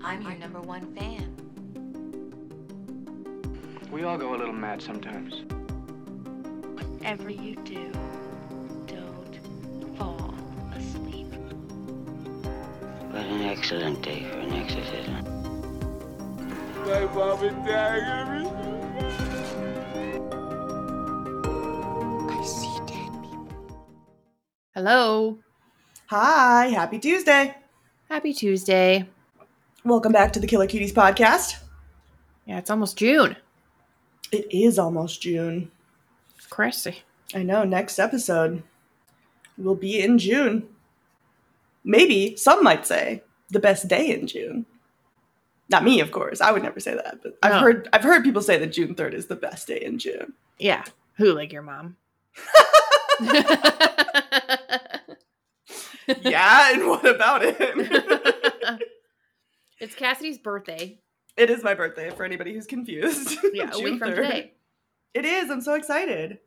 I'm your number one fan. We all go a little mad sometimes. Whatever you do, don't fall asleep. What an excellent day for an exorcism. My mom and dad are gonna I see dead people. Hello. Hi, happy Tuesday. Happy Tuesday. Welcome back to the Killer Cuties podcast. Yeah, it's almost June. It is almost June. Crazy. I know, next episode will be in June. Maybe, some might say, the best day in June. Not me, of course. I would never say that, but No. I've heard people say that June 3rd is the best day in June. Yeah. Who, like your mom? Yeah, and what about it? It's Cassidy's birthday. It is my birthday, for anybody who's confused. Yeah, a June week from 3rd. today. It is. I'm so excited.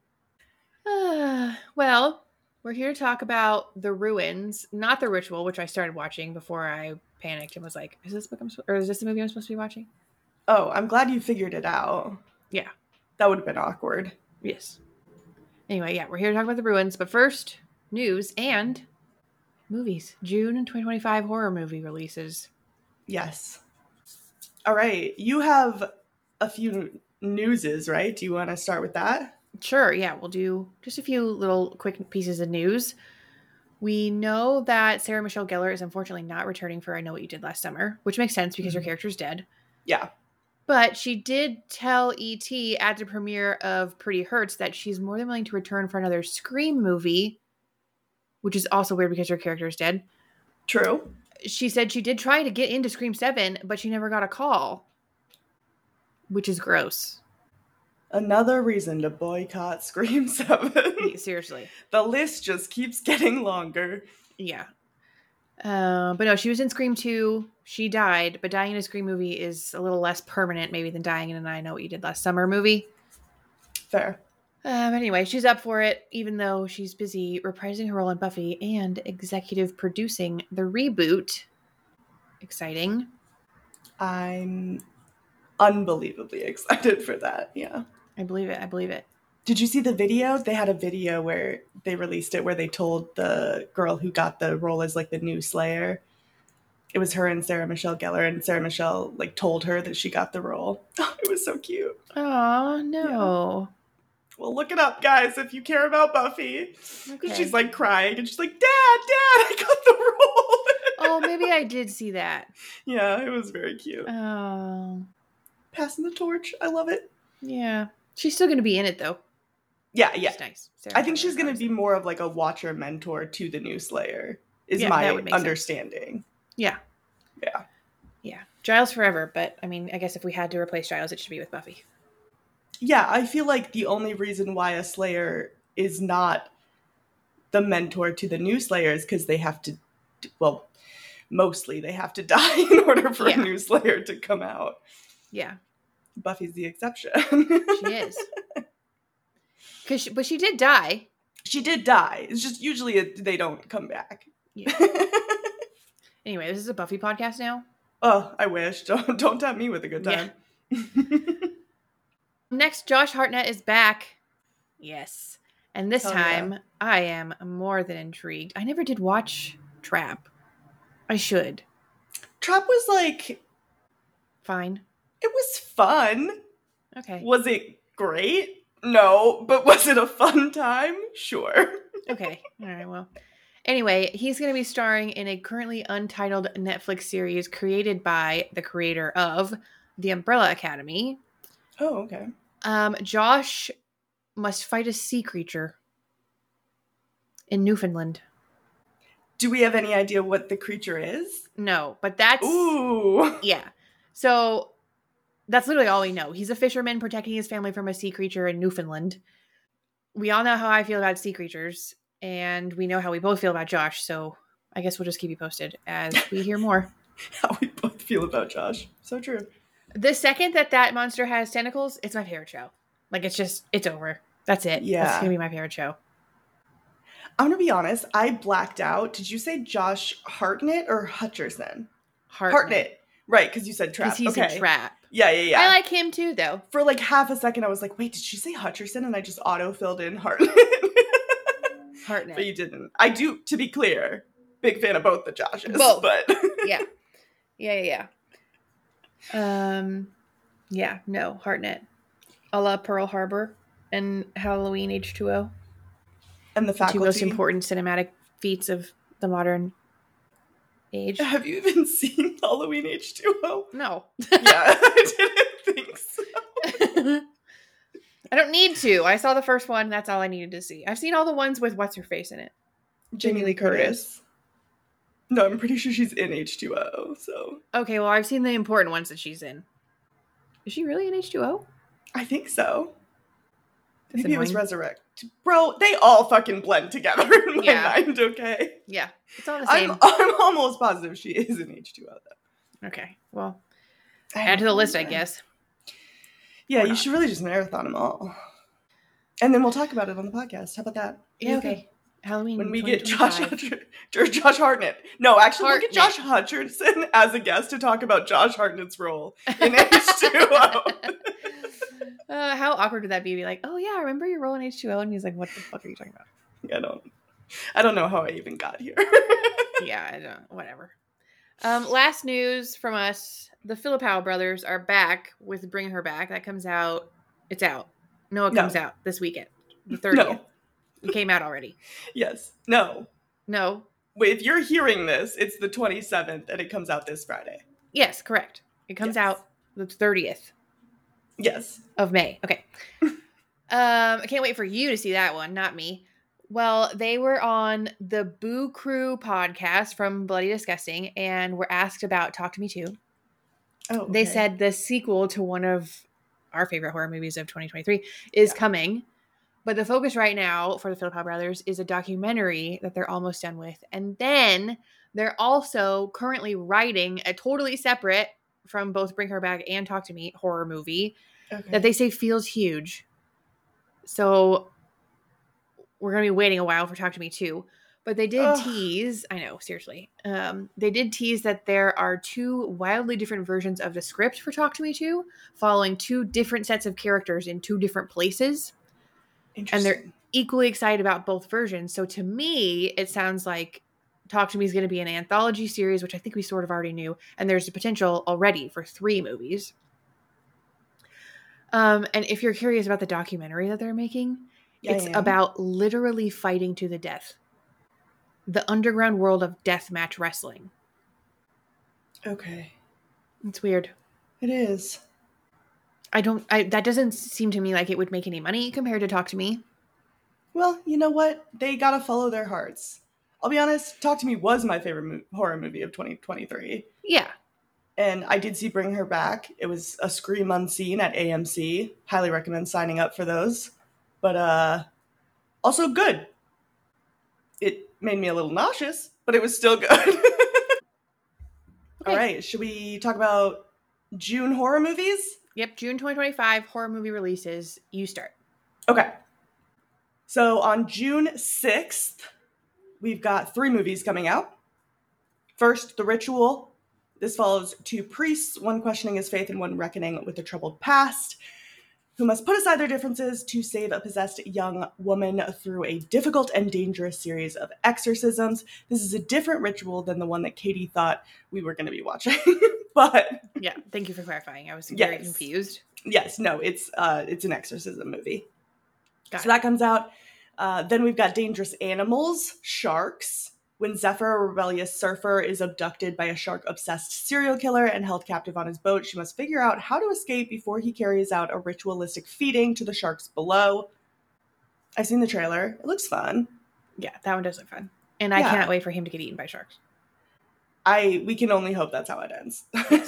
Well, we're here to talk about The Ruins, not The Ritual, which I started watching before I panicked and was like, is this the movie I'm supposed to be watching? Oh, I'm glad you figured it out. Yeah. That would have been awkward. Yes. Anyway, yeah, we're here to talk about The Ruins, but first, news and movies. June 2025 horror movie releases. Yes. All right. You have a few newses, right? Do you want to start with that? Sure, yeah, we'll do just a few little quick pieces of news. We know that Sarah Michelle Gellar is unfortunately not returning for I Know What You Did Last Summer, which makes sense because her character's dead. Yeah. But she did tell E.T. at the premiere of Pretty Hurts that she's more than willing to return for another Scream movie, which is also weird because her character is dead. True. She said she did try to get into Scream 7, but she never got a call, which is gross. Another reason to boycott Scream 7. Seriously. The list just keeps getting longer. Yeah. But no, she was in Scream 2. She died, but dying in a Scream movie is a little less permanent maybe than dying in an I Know What You Did Last Summer movie. Fair. Anyway, she's up for it, even though she's busy reprising her role in Buffy and executive producing the reboot. Exciting. I'm unbelievably excited for that. Yeah. I believe it. Did you see the video? They had a video where they released it where they told the girl who got the role as like the new Slayer. It was her and Sarah Michelle Gellar, and Sarah Michelle like told her that she got the role. It was so cute. Oh, no. Well, look it up, guys, if you care about Buffy. Okay. She's like crying, and she's like, Dad, I got the role. Oh, maybe I did see that. Yeah, it was very cute. Oh. Passing the torch. I love it. Yeah. She's still going to be in it, though. Yeah. It's nice. I think she's going to be more of like a watcher mentor to the new Slayer, is my understanding. Yeah. Yeah. Yeah. Giles forever, but I mean, I guess if we had to replace Giles, it should be with Buffy. Yeah, I feel like the only reason why a Slayer is not the mentor to the new Slayer is because they have to, well, mostly they have to die in order for a new Slayer to come out. Yeah. Buffy's the exception. She is. But she did die. She did die. It's just usually they don't come back. Yeah. Anyway, this is a Buffy podcast now. Oh, I wish. Don't tempt me with a good time. Yeah. Next, Josh Hartnett is back. Yes. And this time, I am more than intrigued. I never did watch Trap. I should. Trap was like... Fine. It was fun. Okay. Was it great? No. But was it a fun time? Sure. Okay. All right, well. Anyway, he's going to be starring in a currently untitled Netflix series created by the creator of The Umbrella Academy. Oh, okay. Josh must fight a sea creature in Newfoundland. Do we have any idea what the creature is? No, but that's... Ooh. Yeah. So that's literally all we know. He's a fisherman protecting his family from a sea creature in Newfoundland. We all know how I feel about sea creatures, and we know how we both feel about Josh, so I guess we'll just keep you posted as we hear more. How we both feel about Josh. So true. The second that monster has tentacles, it's my favorite show. Like, it's over. That's it. Yeah. That's going to be my favorite show. I'm going to be honest. I blacked out. Did you say Josh Hartnett or Hutcherson? Hartnett. Right, because you said Trap. Because he's okay. in Trap. Yeah. I like him too, though. For like half a second, I was like, wait, did she say Hutcherson? And I just auto-filled in Hartnett. Hartnett. But you didn't. I do, to be clear, big fan of both the Joshes. Both. But Yeah. Yeah, no, Hartnett. A la Pearl Harbor and Halloween H2O. And the Two Faculty. most important cinematic feats of the modern age. Have you even seen Halloween H2O? No. Yeah, I didn't think so. I don't need to. I saw the first one. That's all I needed to see. I've seen all the ones with what's-her-face in it. Jamie Lee Curtis. No, I'm pretty sure she's in H2O, so. Okay, well, I've seen the important ones that she's in. Is she really in H2O? I think so. That's Maybe it was annoying. Resurrect. Bro, they all fucking blend together in my Yeah. mind, okay? Yeah, it's all the same. I'm almost positive she is in H2O, though. Okay, well, add to the list, I guess. Yeah, Or you not. should really just marathon them all. And then we'll talk about it on the podcast. How about that? Yeah, okay. Halloween. When we get 2025. Josh Hartnett. No, actually, we'll get Hartnett. Josh Hutcherson as a guest to talk about Josh Hartnett's role in H2O. How awkward would that be? Be like, oh yeah, I remember your role in H2O, and he's like, what the fuck are you talking about? I don't know how I even got here. Yeah, I don't. Whatever. Last news from us: the Philippou brothers are back with "Bring Her Back." That comes out. It's out. No, it comes out this weekend, the 30th. No. It came out already. Yes. No. No. Wait, if you're hearing this, it's the 27th and it comes out this Friday. Yes, correct. It comes out the 30th Yes. of May. Okay. I can't wait for you to see that one, not me. Well, they were on the Boo Crew podcast from Bloody Disgusting and were asked about Talk to Me Too. Oh, They okay. said the sequel to one of our favorite horror movies of 2023 is coming. But the focus right now for the Philippou brothers is a documentary that they're almost done with. And then they're also currently writing a totally separate from both Bring Her Back and Talk to Me horror movie that they say feels huge. So we're going to be waiting a while for Talk to Me too. But they did tease, I know, seriously. They did tease that there are two wildly different versions of the script for Talk to Me Too, following two different sets of characters in two different places. And they're equally excited about both versions. So to me, it sounds like Talk to Me is going to be an anthology series, which I think we sort of already knew. And there's the potential already for 3 movies. And if you're curious about the documentary that they're making, it's about literally fighting to the death. The underground world of deathmatch wrestling. Okay. It's weird. It is. That doesn't seem to me like it would make any money compared to Talk to Me. Well, you know what? They gotta follow their hearts. I'll be honest, Talk to Me was my favorite horror movie of 2023. Yeah. And I did see Bring Her Back. It was a Scream Unseen at AMC. Highly recommend signing up for those. But also good. It made me a little nauseous, but it was still good. All right, should we talk about June horror movies? Yep, June 2025 horror movie releases. You start. Okay. So on June 6th, we've got 3 movies coming out. First, The Ritual. This follows 2 priests, one questioning his faith and one reckoning with a troubled past, who must put aside their differences to save a possessed young woman through a difficult and dangerous series of exorcisms. This is a different ritual than the one that Katie thought we were going to be watching. But yeah, thank you for clarifying. I was very confused. Yes, no, it's an exorcism movie. Got So that comes out. Then we've got Dangerous Animals, Sharks. When Zephyr, a rebellious surfer, is abducted by a shark-obsessed serial killer and held captive on his boat, she must figure out how to escape before he carries out a ritualistic feeding to the sharks below. I've seen the trailer. It looks fun. Yeah, that one does look fun. And I cannot wait for him to get eaten by sharks. We can only hope that's how it ends.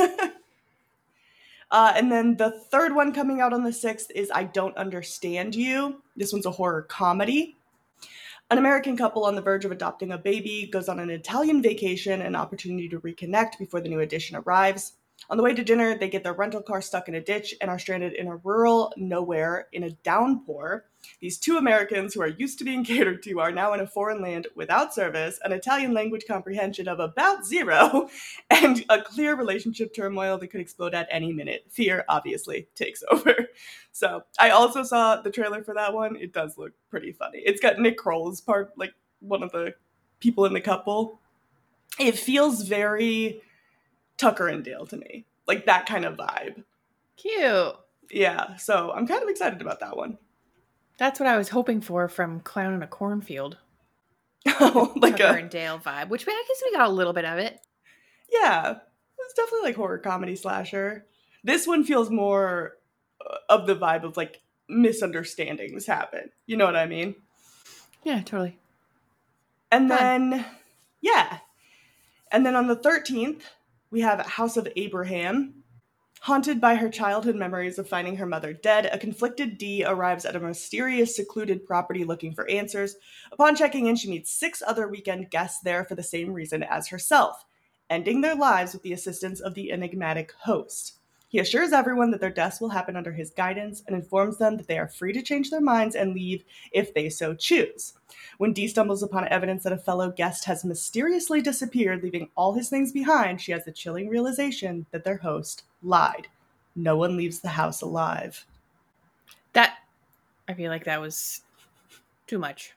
And then the third one coming out on the 6th is I Don't Understand You. This one's a horror comedy. An American couple on the verge of adopting a baby goes on an Italian vacation, an opportunity to reconnect before the new addition arrives. On the way to dinner, they get their rental car stuck in a ditch and are stranded in a rural nowhere in a downpour. These two Americans who are used to being catered to are now in a foreign land without service, an Italian language comprehension of about 0, and a clear relationship turmoil that could explode at any minute. Fear, obviously, takes over. So I also saw the trailer for that one. It does look pretty funny. It's got Nick Kroll as part, like, one of the people in the couple. It feels very Tucker and Dale to me. Like that kind of vibe. Cute. Yeah, so I'm kind of excited about that one. That's what I was hoping for from Clown in a Cornfield. Oh, like Tucker and Dale vibe, which I guess we got a little bit of it. Yeah, it's definitely like horror comedy slasher. This one feels more of the vibe of like misunderstandings happen. You know what I mean? Yeah, totally. And Fun. then, yeah. And then on the 13th, we have House of Abraham. Haunted by her childhood memories of finding her mother dead, a conflicted Dee arrives at a mysterious, secluded property looking for answers. Upon checking in, she meets 6 other weekend guests there for the same reason as herself, ending their lives with the assistance of the enigmatic host. He assures everyone that their deaths will happen under his guidance and informs them that they are free to change their minds and leave if they so choose. When Dee stumbles upon evidence that a fellow guest has mysteriously disappeared, leaving all his things behind, she has the chilling realization that their host lied. No one leaves the house alive. That, I feel like that was too much.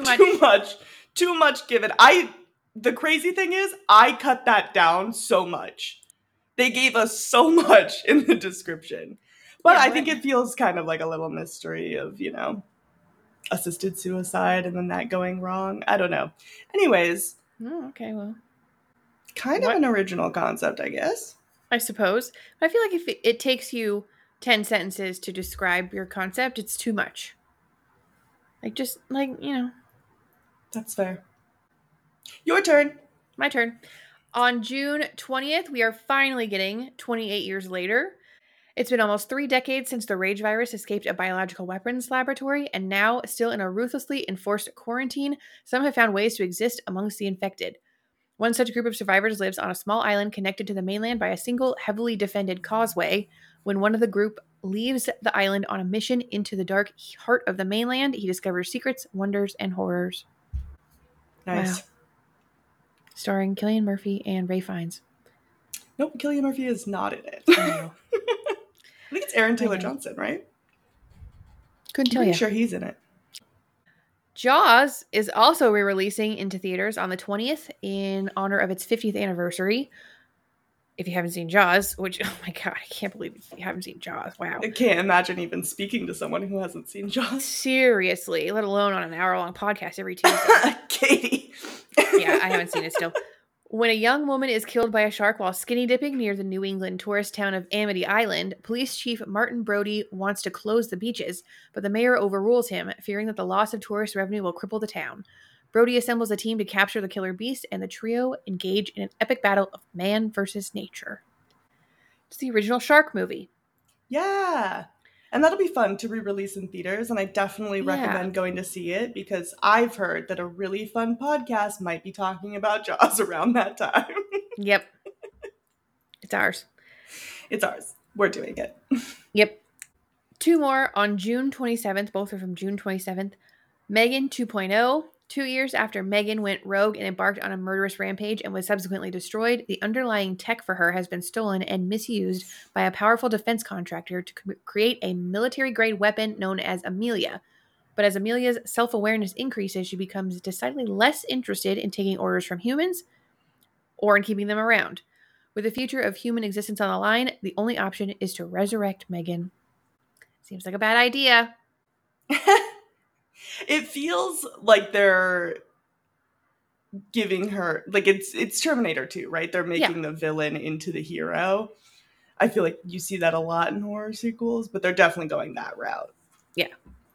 Too much given. The crazy thing is, I cut that down so much. They gave us so much in the description. But I think it feels kind of like a little mystery of, you know, assisted suicide and then that going wrong. I don't know. Anyways. Oh, okay, well. Kind of an original concept, I guess. I suppose. I feel like if it takes you 10 sentences to describe your concept, it's too much. Like, just, like, you know. That's fair. Your turn. My turn. On June 20th, we are finally getting 28 years later. It's been almost 3 decades since the rage virus escaped a biological weapons laboratory, and now, still in a ruthlessly enforced quarantine, some have found ways to exist amongst the infected. One such group of survivors lives on a small island connected to the mainland by a single, heavily defended causeway. When one of the group leaves the island on a mission into the dark heart of the mainland, he discovers secrets, wonders, and horrors. Nice. Wow. Starring Cillian Murphy and Ralph Fiennes. Nope, Cillian Murphy is not in it. I think it's Aaron Taylor Johnson, right? Couldn't tell you. I'm sure he's in it. Jaws is also re-releasing into theaters on the 20th in honor of its 50th anniversary. If you haven't seen Jaws, which, oh my god, I can't believe you haven't seen Jaws. Wow. I can't imagine even speaking to someone who hasn't seen Jaws. Seriously, let alone on an hour-long podcast every Tuesday. Katie. Yeah, I haven't seen it still. When a young woman is killed by a shark while skinny dipping near the New England tourist town of Amity Island, Police Chief Martin Brody wants to close the beaches, but the mayor overrules him, fearing that the loss of tourist revenue will cripple the town. Brody assembles a team to capture the killer beast, and the trio engage in an epic battle of man versus nature. It's the original shark movie. Yeah. And that'll be fun to re-release in theaters, and I definitely recommend going to see it because I've heard that a really fun podcast might be talking about Jaws around that time. Yep. It's ours. It's ours. We're doing it. Yep. 2 more on June 27th. Both are from June 27th. Megan 2.0. 2 years after Megan went rogue and embarked on a murderous rampage and was subsequently destroyed, the underlying tech for her has been stolen and misused by a powerful defense contractor to create a military-grade weapon known as Amelia. But as Amelia's self-awareness increases, she becomes decidedly less interested in taking orders from humans or in keeping them around. With the future of human existence on the line, the only option is to resurrect Megan. Seems like a bad idea. It feels like they're giving her, like it's Terminator 2, right? They're making the villain into the hero. I feel like you see that a lot in horror sequels, but they're definitely going that route. Yeah.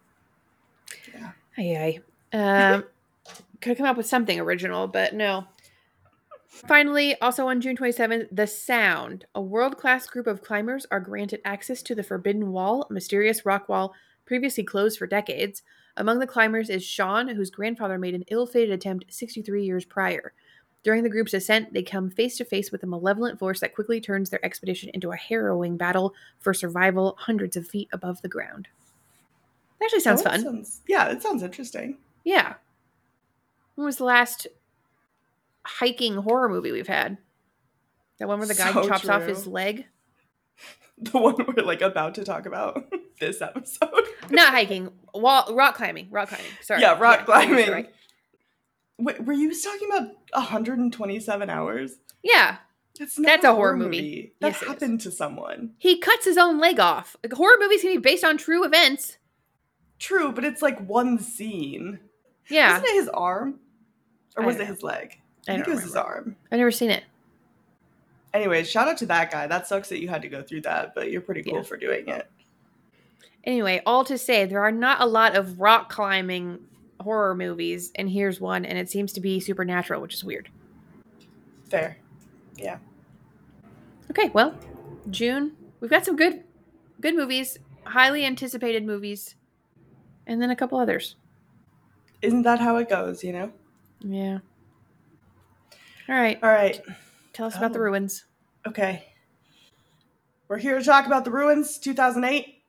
Could have come up with something original, but no. Finally, also on June 27th, The Sound. A world-class group of climbers are granted access to the Forbidden Wall, a mysterious rock wall previously closed for decades. Among the climbers is Sean, whose grandfather made an ill-fated attempt 63 years prior. During the group's ascent, they come face to face with a malevolent force that quickly turns their expedition into a harrowing battle for survival hundreds of feet above the ground. That actually sounds fun. It sounds interesting. Yeah. When was the last hiking horror movie we've had? That one where the guy So chops off true. his leg? The one we're like about to talk about this episode. Not hiking. Rock climbing. Sorry. Yeah, rock climbing. Sorry. Wait, were you talking about 127 hours? Yeah. That's a horror movie. That Yes, it is. happened to someone. He cuts his own leg off. Like, horror movies can be based on true events. True, but it's like one scene. Yeah. Wasn't it his arm? Or I was don't it know. his leg? I I think don't it was his arm. I've never seen it. Anyways, shout out to that guy. That sucks that you had to go through that, but you're pretty cool Yeah. for doing it. Anyway, all to say, there are not a lot of rock climbing horror movies, and here's one, and it seems to be supernatural, which is weird. Fair. Yeah. Okay, well, June, we've got some good movies, highly anticipated movies, and then a couple others. Isn't that how it goes, you know? Yeah. All right. All right. Tell us about the Oh. ruins. Okay. We're here to talk about The Ruins, 2008.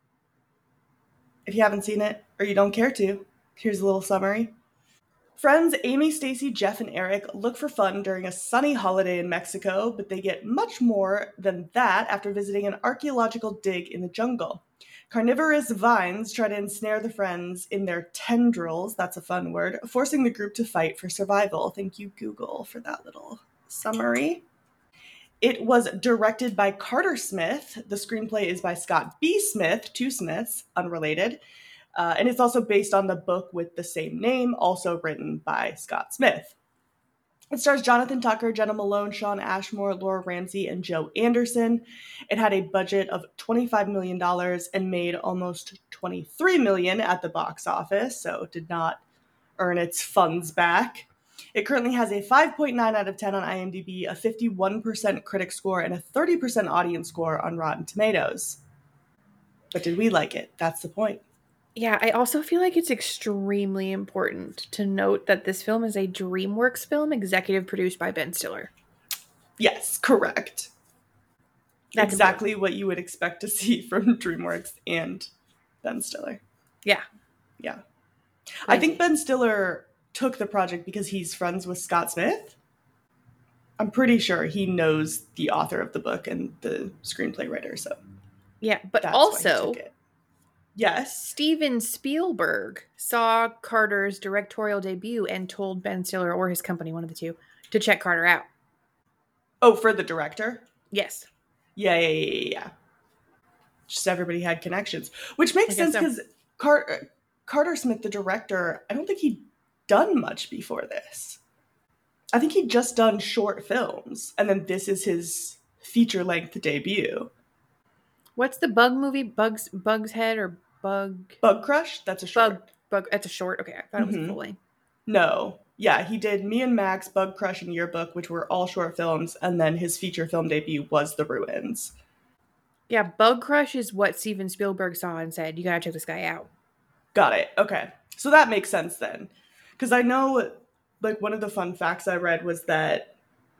If you haven't seen it, or you don't care to, here's a little summary. Friends Amy, Stacy, Jeff, and Eric look for fun during a sunny holiday in Mexico, but they get much more than that after visiting an archaeological dig in the jungle. Carnivorous vines try to ensnare the friends in their tendrils, that's a fun word, forcing the group to fight for survival. Thank you, Google, for that little summary. It was directed by Carter Smith. The screenplay is by Scott B. Smith, two Smiths, unrelated. And it's also based on the book with the same name, also written by Scott Smith. It stars Jonathan Tucker, Jenna Malone, Sean Ashmore, Laura Ramsey, and Joe Anderson. It had a budget of $25 million and made almost $23 million at the box office, so it did not earn its funds back. It currently has a 5.9 out of 10 on IMDb, a 51% critic score, and a 30% audience score on Rotten Tomatoes. But did we like it? That's the point. Yeah, I also feel like it's extremely important to note that this film is a DreamWorks film executive produced by Ben Stiller. Yes, correct. That's exactly what you would expect to see from DreamWorks and Ben Stiller. Yeah. Yeah. I think Ben Stiller took the project because he's friends with Scott Smith. I'm pretty sure he knows the author of the book and the screenplay writer, so Yeah, but that's why he also took it. Yes. Steven Spielberg saw Carter's directorial debut and told Ben Stiller or his company, one of the two, to check Carter out. Oh, for the director? Yes. Yeah. Just everybody had connections, which makes I guess sense because Carter Smith, the director, I don't think he'd done much before this. I think he'd just done short films, and then this is his feature-length debut. What's the bug movie? Bug's Head or Bug Crush? That's a short. Bug. That's a short. Okay, I thought it was a full length. No. Yeah, he did Me and Max, Bug Crush, and Yearbook, which were all short films, and then his feature film debut was The Ruins. Yeah, Bug Crush is what Steven Spielberg saw and said, you gotta check this guy out. Got it. Okay. So that makes sense then. Because I know, like, one of the fun facts I read was that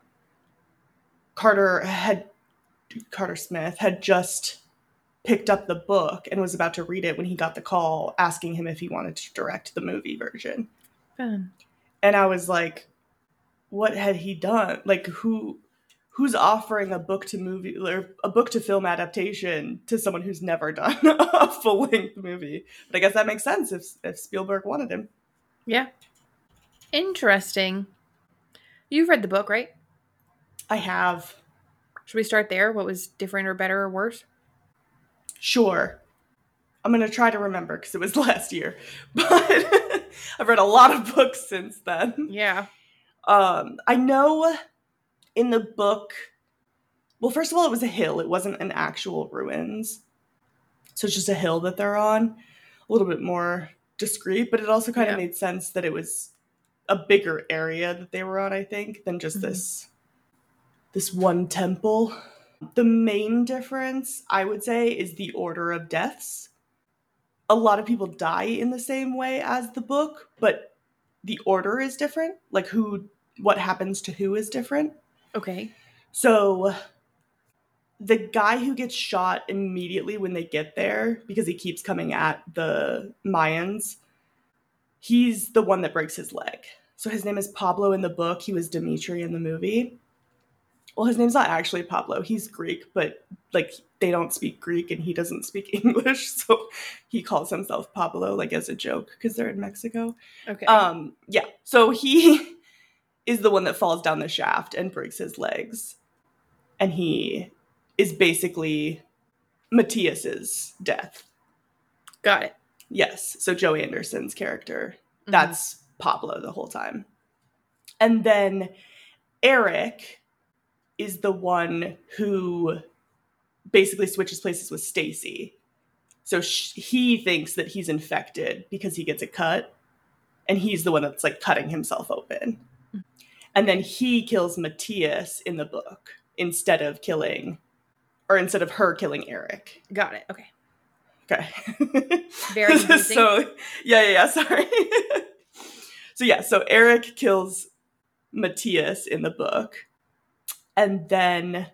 Carter Smith had just picked up the book and was about to read it when he got the call asking him if he wanted to direct the movie version. Fun. And I was like, what had he done? Like, who's offering a book to movie or a book to film adaptation to someone who's never done a full-length movie? But I guess that makes sense if Spielberg wanted him. Yeah. Interesting. You've read the book, right? I have. Should we start there? What was different or better or worse? Sure. I'm going to try to remember because it was last year. But I've read a lot of books since then. Yeah. I know in the book, well, first of all, it was a hill. It wasn't an actual ruins. So it's just a hill that they're on. A little bit more discreet, but it also kind of made sense that it was a bigger area that they were on, I think, than just this one temple. The main difference, I would say, is the order of deaths. A lot of people die in the same way as the book, but the order is different. Like who what happens to who is different. Okay. So the guy who gets shot immediately when they get there, because he keeps coming at the Mayans, he's the one that breaks his leg. So his name is Pablo in the book. He was Dimitri in the movie. Well, his name's not actually Pablo. He's Greek, but like they don't speak Greek and he doesn't speak English. So he calls himself Pablo, like as a joke, because they're in Mexico. Okay. Yeah. So he is the one that falls down the shaft and breaks his legs. And he is basically Matthias's death. Got it. Yes. So Joe Anderson's character, that's Pablo the whole time. And then Eric is the one who basically switches places with Stacy. So he thinks that he's infected because he gets a cut, and he's the one that's like cutting himself open. And then he kills Matthias in the book instead of her killing Eric. Got it. Okay. Okay. Very confusing. So sorry. So Eric kills Matthias in the book. And then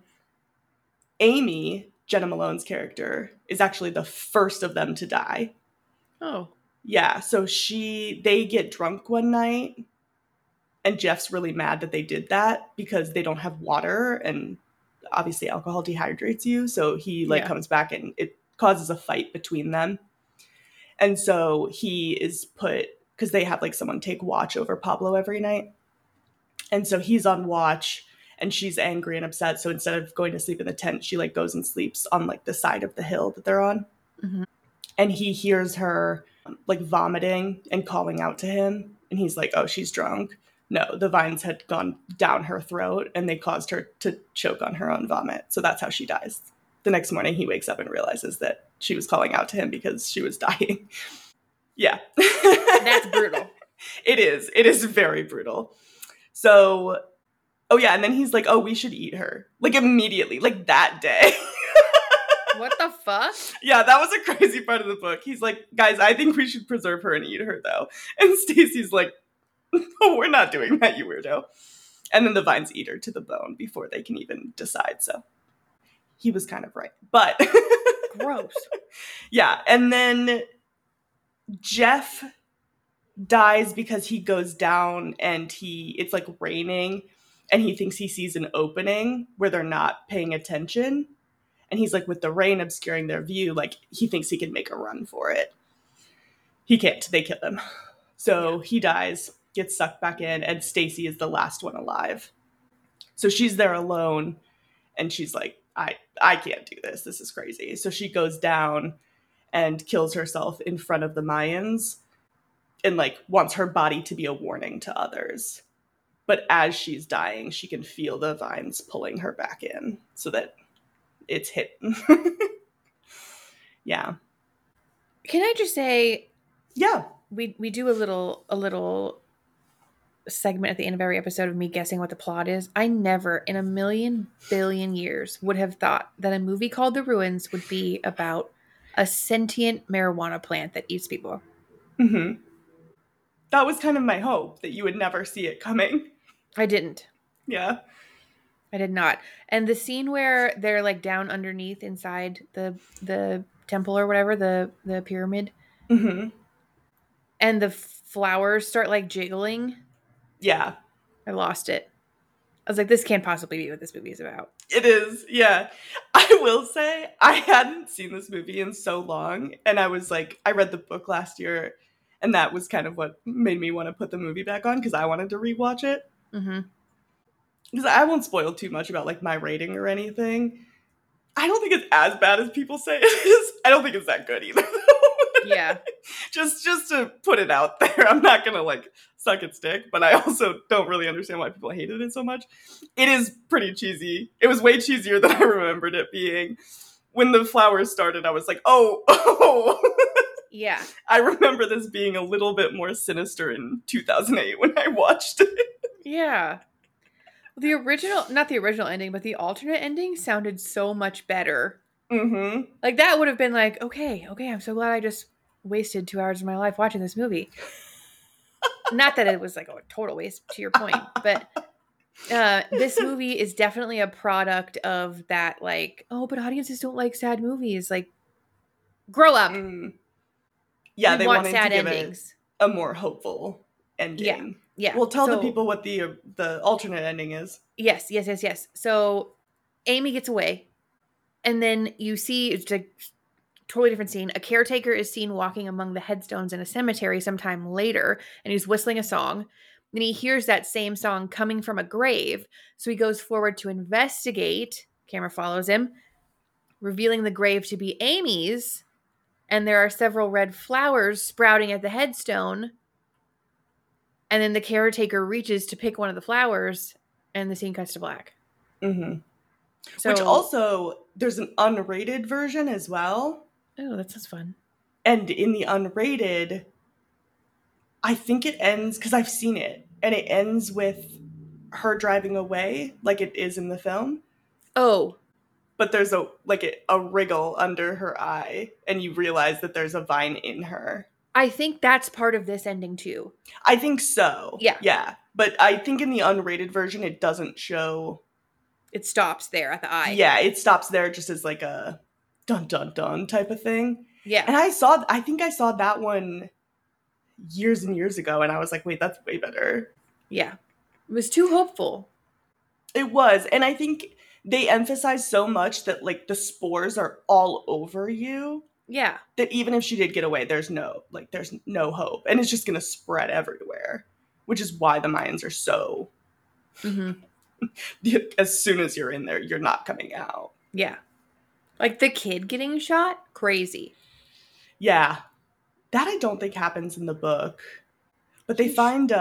Amy, Jenna Malone's character, is actually the first of them to die. Oh. Yeah, so they get drunk one night, and Jeff's really mad that they did that because they don't have water, and obviously alcohol dehydrates you, so he comes back and it causes a fight between them. And so he is put, because they have like someone take watch over Pablo every night. And so he's on watch, and she's angry and upset. So instead of going to sleep in the tent, she like goes and sleeps on like the side of the hill that they're on. Mm-hmm. And he hears her like vomiting and calling out to him. And he's like, oh, she's drunk. No, the vines had gone down her throat and they caused her to choke on her own vomit. So that's how she dies. The next morning he wakes up and realizes that she was calling out to him because she was dying. Yeah. That's brutal. It is. It is very brutal. So, oh yeah, and then he's like, oh, we should eat her. Like immediately, like that day. What the fuck? Yeah, that was a crazy part of the book. He's like, guys, I think we should preserve her and eat her though. And Stacy's like, no, we're not doing that, you weirdo. And then the vines eat her to the bone before they can even decide. So he was kind of right. But gross. Yeah, and then Jeff dies because he goes down and it's like raining and he thinks he sees an opening where they're not paying attention. And he's like, with the rain obscuring their view, like he thinks he can make a run for it. He can't. They kill him. So he dies, gets sucked back in, and Stacy is the last one alive. So she's there alone, and she's like, I can't do this. This is crazy. So she goes down and kills herself in front of the Mayans and like wants her body to be a warning to others. But as she's dying, she can feel the vines pulling her back in so that it's hidden. Yeah. Can I just say, yeah, we do a little segment at the end of every episode of me guessing what the plot is. I never in a million billion years would have thought that a movie called The Ruins would be about a sentient marijuana plant that eats people. Mm-hmm. That was kind of my hope, that you would never see it coming. I didn't. Yeah. I did not. And the scene where they're like down underneath inside the temple or whatever, the pyramid. Mm-hmm. And the flowers start like jiggling. Yeah. I lost it. I was like, this can't possibly be what this movie is about. It is, yeah. I will say, I hadn't seen this movie in so long, and I was like, I read the book last year, and that was kind of what made me want to put the movie back on, because I wanted to rewatch it. Mm-hmm. Because I won't spoil too much about, like, my rating or anything. I don't think it's as bad as people say it is. I don't think it's that good either, though. Yeah. Just to put it out there, I'm not gonna, like, suck its dick, but I also don't really understand why people hated it so much. It is pretty cheesy. It was way cheesier than I remembered it being. When the flowers started, I was like, oh. Yeah. I remember this being a little bit more sinister in 2008 when I watched it. Yeah. The original, not the original ending, but the alternate ending sounded so much better. Mm-hmm. Like, that would have been like, okay, I'm so glad I just wasted 2 hours of my life watching this movie. Not that it was like a total waste, to your point, but this movie is definitely a product of that, like, oh, but audiences don't like sad movies. Like, grow up. Yeah, We they want wanted sad to give endings. it a more hopeful ending. Yeah. Well, tell the So- people what the alternate ending is. Yes. So Amy gets away, and then you see it's a totally different scene. A caretaker is seen walking among the headstones in a cemetery sometime later, and he's whistling a song. And he hears that same song coming from a grave, so he goes forward to investigate. Camera follows him, revealing the grave to be Amy's, and there are several red flowers sprouting at the headstone. And then the caretaker reaches to pick one of the flowers, and the scene cuts to black. Mm-hmm. So, Which also, there's an unrated version as well. oh, that sounds fun. And in the unrated, I think it ends, because I've seen it, and it ends with her driving away, like it is in the film. Oh, But there's a wriggle under her eye, and you realize that there's a vine in her. I think that's part of this ending too. I think so. Yeah. Yeah. But I think in the unrated version, it doesn't show. It stops there at the eye. Yeah, it stops there just as like a dun dun dun type of thing. Yeah. And I think I saw that one years and years ago, and I was like, wait, that's way better. Yeah. It was too hopeful. It was. And I think they emphasize so much that like the spores are all over you, Yeah. that even if she did get away, there's no hope. And it's just going to spread everywhere, which is why the Mayans are so, as soon as you're in there, you're not coming out. Yeah. Like the kid getting shot? Crazy. Yeah. That I don't think happens in the book. But they find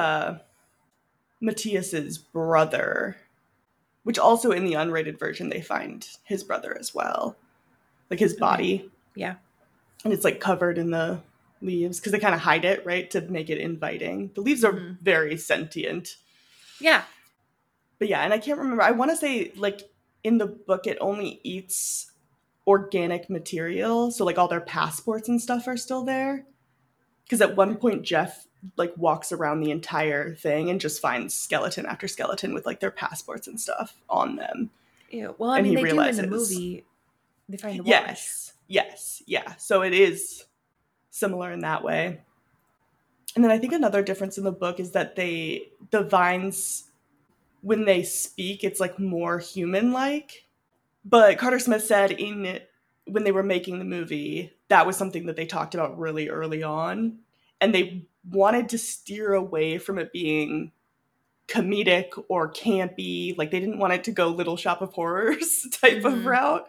Matthias's brother, which also in the unrated version, they find his brother as well. Like his body. Yeah. And it's like covered in the leaves because they kind of hide it, right? To make it inviting. The leaves are very sentient. Yeah. But yeah, and I can't remember. I want to say like in the book, it only eats organic material. So like all their passports and stuff are still there. Because at one point, Jeff like walks around the entire thing and just finds skeleton after skeleton with like their passports and stuff on them. Yeah. Well, I And mean, he they do in realizes- the movie. They find the watch. Yes. Yeah. So it is similar in that way. And then I think another difference in the book is that the vines, when they speak, it's like more human-like. But Carter Smith said when they were making the movie, that was something that they talked about really early on. And they wanted to steer away from it being comedic or campy. Like they didn't want it to go Little Shop of Horrors type of route.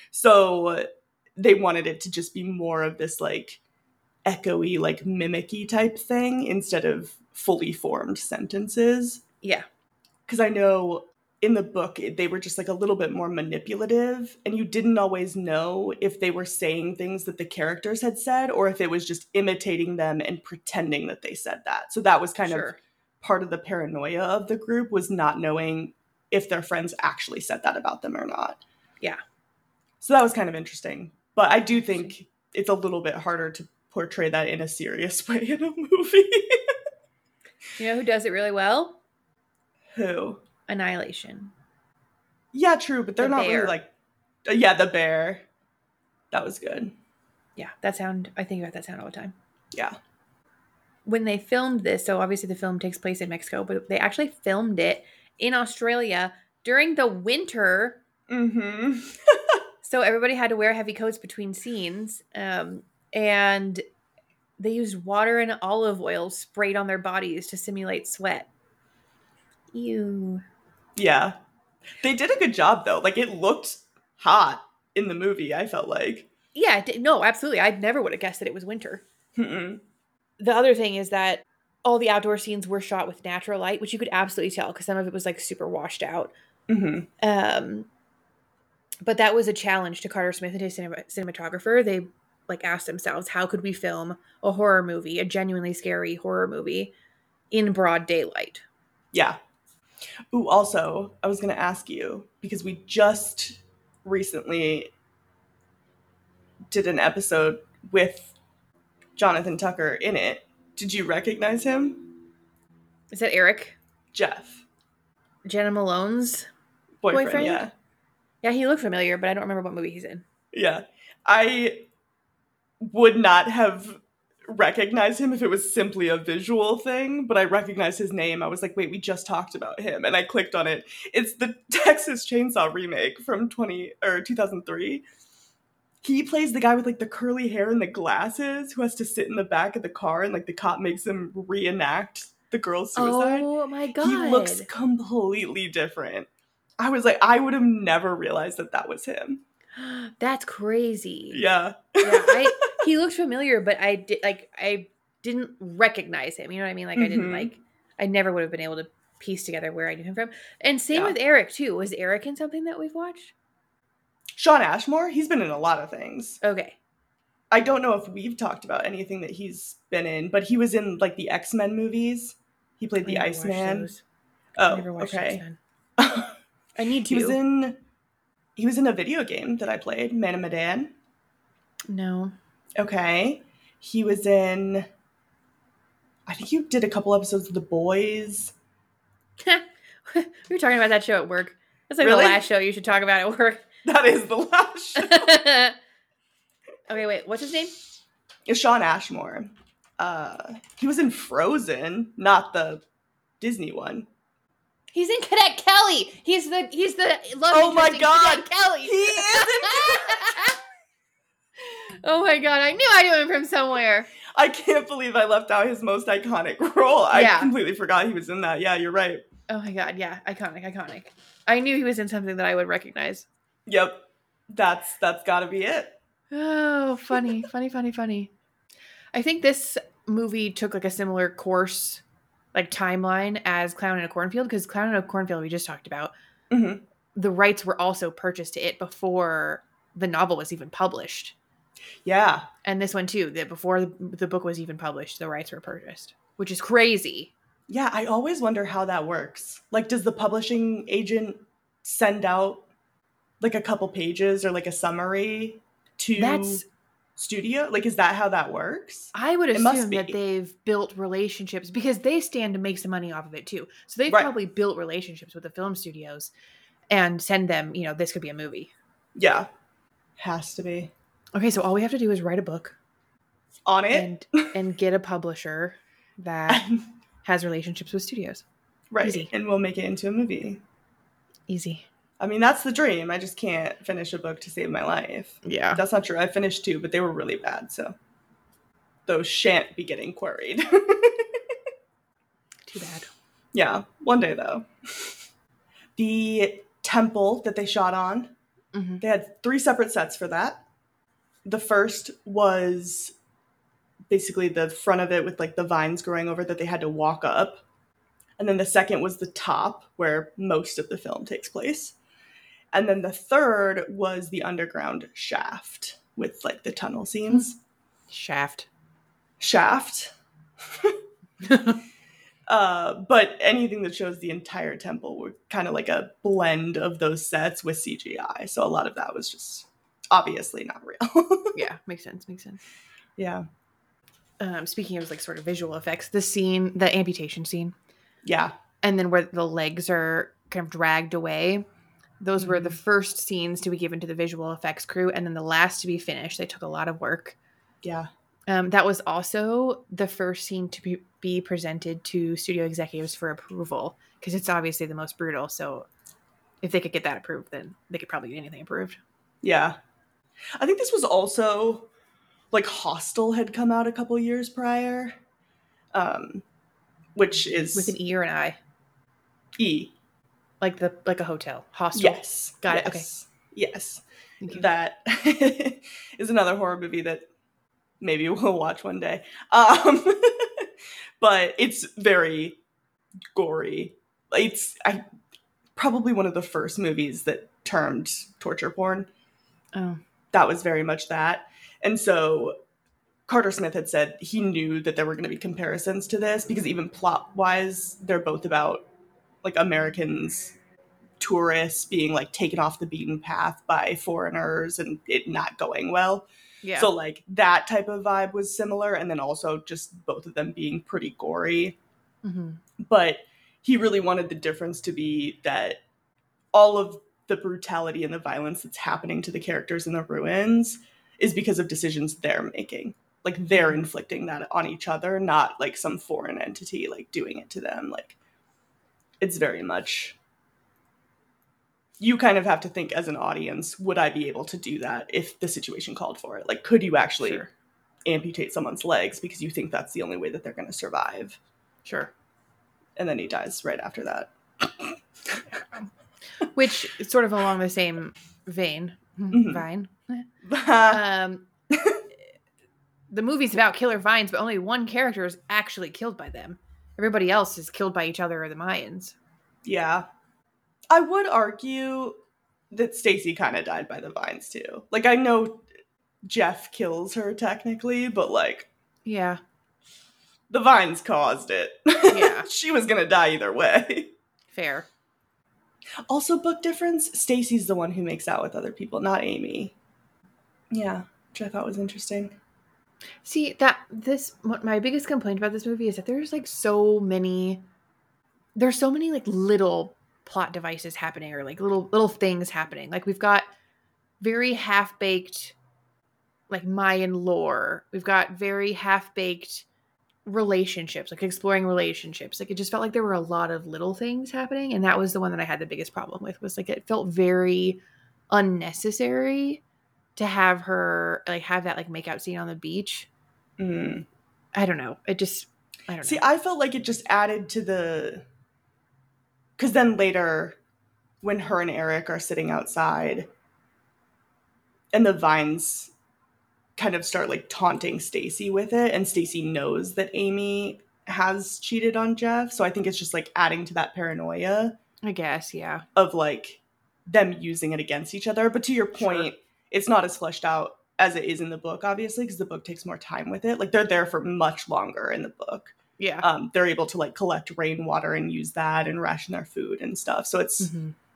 So they wanted it to just be more of this like echoey, like mimicky type thing instead of fully formed sentences. Yeah. Because I know in the book, they were just like a little bit more manipulative, and you didn't always know if they were saying things that the characters had said or if it was just imitating them and pretending that they said that. So that was kind of part of the paranoia of the group, was not knowing if their friends actually said that about them or not. Yeah. So that was kind of interesting. But I do think it's a little bit harder to portray that in a serious way in a movie. You know who does it really well? Who? Annihilation. Yeah, true, but they're The not bear. really like... Yeah, the bear. That was good. Yeah. That sound, I think about that sound all the time. Yeah. When they filmed this, so obviously the film takes place in Mexico, but they actually filmed it in Australia during the winter. Mm-hmm. So everybody had to wear heavy coats between scenes. And they used water and olive oil sprayed on their bodies to simulate sweat. Ew. Yeah. They did a good job, though. Like, it looked hot in the movie, I felt like. Yeah, no, absolutely. I never would have guessed that it was winter. Mm-mm. The other thing is that all the outdoor scenes were shot with natural light, which you could absolutely tell because some of it was like super washed out. Mm-hmm. But that was a challenge to Carter Smith and his cinematographer. They like asked themselves, how could we film a horror movie, a genuinely scary horror movie, in broad daylight? Yeah. Ooh, also, I was going to ask you, because we just recently did an episode with Jonathan Tucker in it. Did you recognize him? Is that Eric? Jeff. Jenna Malone's Boyfriend, yeah. Yeah, he looked familiar, but I don't remember what movie he's in. Yeah. I would not have recognized him if it was simply a visual thing, but I recognized his name. I was like, wait, we just talked about him. And I clicked on it. It's the Texas Chainsaw remake from 2003. He plays the guy with like the curly hair and the glasses who has to sit in the back of the car and like the cop makes him reenact the girl's suicide. Oh my God. He looks completely different. I was like, I would have never realized that was him. That's crazy. Yeah. Yeah, he looked familiar, but I didn't recognize him. You know what I mean? Like I never would have been able to piece together where I knew him from. And same with Eric too. Was Eric in something that we've watched? Shawn Ashmore, he's been in a lot of things. Okay. I don't know if we've talked about anything that he's been in, but he was in like the X-Men movies. He played the Iceman. I never watched X-Men. I need to. He was in a video game that I played, Man of Medan. No. Okay. He was in, I think you did a couple episodes of The Boys. We were talking about that show at work. That's like Really? the last show you should talk about at work. That is the last show. Okay, wait. What's his name? It's Shawn Ashmore. He was in Frozen, not the Disney one. He's in Cadet Kelly. He's the love Oh my interest in God. Cadet Kelly. He is in Oh my God, I knew I knew him from somewhere. I can't believe I left out his most iconic role. I completely forgot he was in that. Yeah, you're right. Oh my God, yeah, iconic. I knew he was in something that I would recognize. Yep. That's gotta be it. Oh, funny. I think this movie took like a similar course, like timeline as Clown in a Cornfield, because Clown in a Cornfield we just talked about. Mm-hmm. The rights were also purchased to it before the novel was even published. Yeah. And this one too, that before the book was even published, the rights were purchased, which is crazy. Yeah, I always wonder how that works. Like, does the publishing agent send out like a couple pages or like a summary to studio? Like, is that how that works? I would It must assume be. that they've built relationships because they stand to make some money off of it too. So they've probably built relationships with the film studios and send them, this could be a movie. Yeah. Has to be. Okay, so all we have to do is write a book On it. and get a publisher that has relationships with studios. Right. Easy. And we'll make it into a movie. Easy. I mean, that's the dream. I just can't finish a book to save my life. Yeah. That's not true. I finished 2, but they were really bad, so those shan't be getting queried. Too bad. Yeah, one day though. The temple that they shot on, they had 3 separate sets for that. The first was basically the front of it with like the vines growing over that they had to walk up. And then the second was the top where most of the film takes place. And then the third was the underground shaft with like the tunnel scenes. Shaft. But anything that shows the entire temple were kind of like a blend of those sets with CGI. So a lot of that was just obviously not real. Yeah, makes sense. Yeah. Speaking of like sort of visual effects, the amputation scene. Yeah. And then where the legs are kind of dragged away. Those were the first scenes to be given to the visual effects crew, and then the last to be finished. They took a lot of work. Yeah. That was also the first scene to be presented to studio executives for approval, because it's obviously the most brutal. So if they could get that approved, then they could probably get anything approved. Yeah. I think this was also like Hostel had come out a couple years prior, which is With an E or an I. E. Like a hotel. Hostel. Yes. Got it. Okay. Yes. Thank you. That is another horror movie that maybe we'll watch one day. But it's very gory. It's probably one of the first movies that termed torture porn. Oh. That was very much that. And so Carter Smith had said he knew that there were going to be comparisons to this because even plot-wise, they're both about like Americans, tourists being like taken off the beaten path by foreigners and it not going well. Yeah. So like that type of vibe was similar. And then also just both of them being pretty gory. Mm-hmm. But he really wanted the difference to be that all of the brutality and the violence that's happening to the characters in the ruins is because of decisions they're making. Like, they're inflicting that on each other, not like some foreign entity like doing it to them. Like, it's very much, you kind of have to think as an audience, would I be able to do that if the situation called for it? Like, could you actually amputate someone's legs because you think that's the only way that they're going to survive? Sure. And then he dies right after that. Which is sort of along the same vein. Mhm. Vine. The movie's about killer vines, but only one character is actually killed by them. Everybody else is killed by each other or the Mayans. Yeah. I would argue that Stacy kind of died by the vines too. Like, I know Jeff kills her technically, but like, Yeah. the vines caused it. Yeah. She was gonna die either way. Fair. Also, book difference, Stacy's the one who makes out with other people, not Amy. Yeah, which I thought was interesting. See, my biggest complaint about this movie is that there's like so many like little plot devices happening, or like little things happening. Like, we've got very half-baked like Mayan lore. We've got very half-baked relationships, like exploring relationships. Like, it just felt like there were a lot of little things happening, and that was the one that I had the biggest problem with. Was like, it felt very unnecessary to have her like have that like make out scene on the beach. I don't know. I don't know. See, I felt like it just added to the... Because then later, when her and Eric are sitting outside, and the vines kind of start like taunting Stacy with it, and Stacy knows that Amy has cheated on Jeff, so I think it's just like adding to that paranoia, I guess, yeah. of like them using it against each other. But to your point, it's not as fleshed out as it is in the book, obviously, because the book takes more time with it. Like, they're there for much longer in the book. Yeah. They're able to like collect rainwater and use that and ration their food and stuff. So it's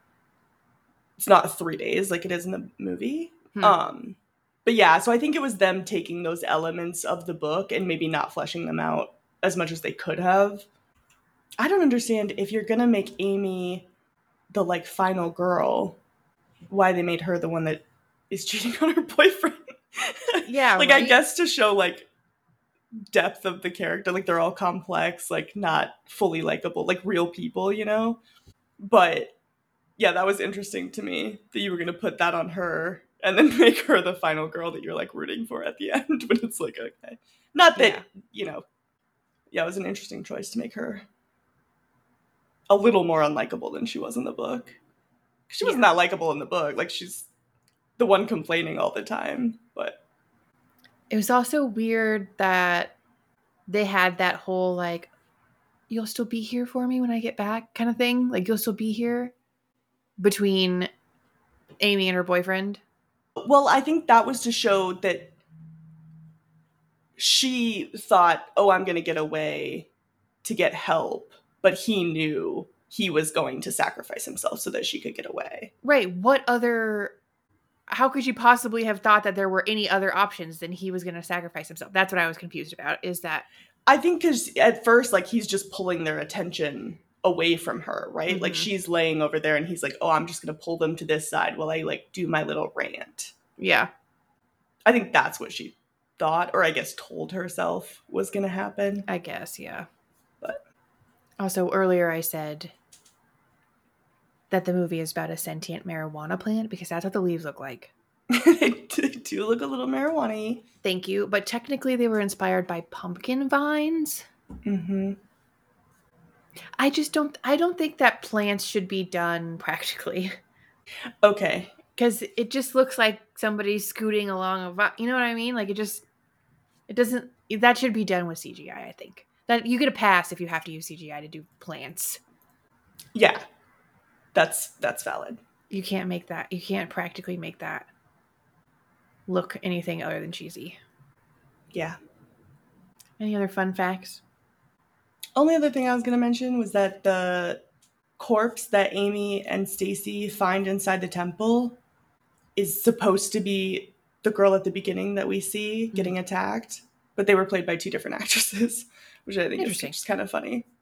not 3 days like it is in the movie. But yeah, so I think it was them taking those elements of the book and maybe not fleshing them out as much as they could have. I don't understand, if you're gonna make Amy the like final girl, why they made her the one that is cheating on her boyfriend. Yeah. Like, right? I guess to show like depth of the character, like they're all complex, like not fully likable, like real people, you know? But yeah, that was interesting to me that you were going to put that on her and then make her the final girl that you're like rooting for at the end. But it's like, okay. Not that, you know, yeah, it was an interesting choice to make her a little more unlikable than she was in the book. She wasn't that likable in the book. Like, she's the one complaining all the time, but It was also weird that they had that whole like, you'll still be here for me when I get back kind of thing. Like, you'll still be here between Amy and her boyfriend. Well, I think that was to show that she thought, oh, I'm going to get away to get help. But he knew he was going to sacrifice himself so that she could get away. Right. How could you possibly have thought that there were any other options than he was going to sacrifice himself? That's what I was confused about, is that... I think because at first, like, he's just pulling their attention away from her, right? Like, she's laying over there and he's like, oh, I'm just going to pull them to this side while I, like, do my little rant. Yeah. I think that's what she thought, or I guess told herself was going to happen. I guess, yeah. But also, earlier I said that the movie is about a sentient marijuana plant, because that's what the leaves look like. They do look a little marijuana-y. Thank you. But technically they were inspired by pumpkin vines. Mm-hmm. I don't think that plants should be done practically. Okay. Because it just looks like somebody scooting along you know what I mean? Like, it doesn't, that should be done with CGI, I think. That you get a pass if you have to use CGI to do plants. Yeah. That's valid. You can't practically make that look anything other than cheesy. Yeah. Any other fun facts? Only other thing I was going to mention was that the corpse that Amy and Stacy find inside the temple is supposed to be the girl at the beginning that we see getting attacked, but they were played by two different actresses, which I think is just kind of funny.